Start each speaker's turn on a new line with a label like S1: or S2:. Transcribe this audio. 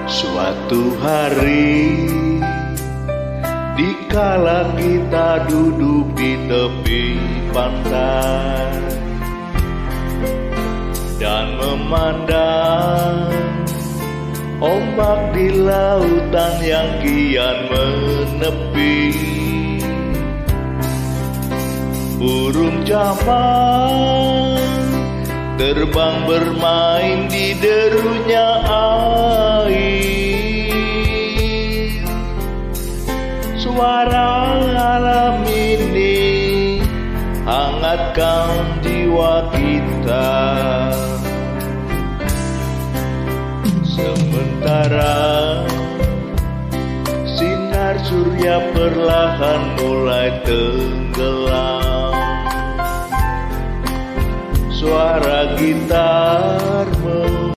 S1: Suatu hari, dikala kita duduk di tepi pantai dan memandang ombak di lautan yang kian menepi, burung camar terbang bermain di derunya air. Suara alam ini hangatkan jiwa kita, sementara sinar surya perlahan mulai tenggelam. Suara gitar